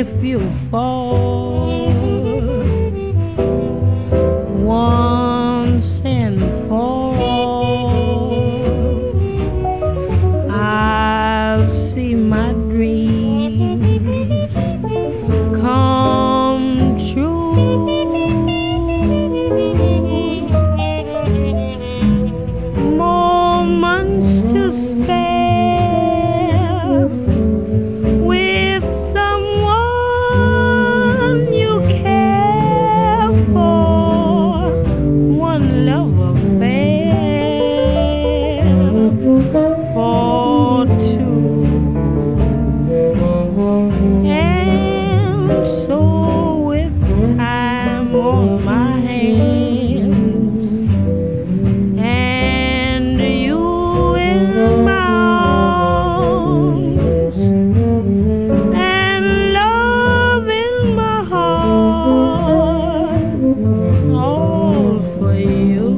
if you fall once and for all, I'll see my dreams come true. Moments to spare with someone you care for, one love affair for two, and so with time on my hands and you in my arms and love in my heart, all for you.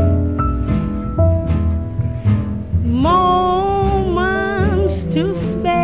Moments to spare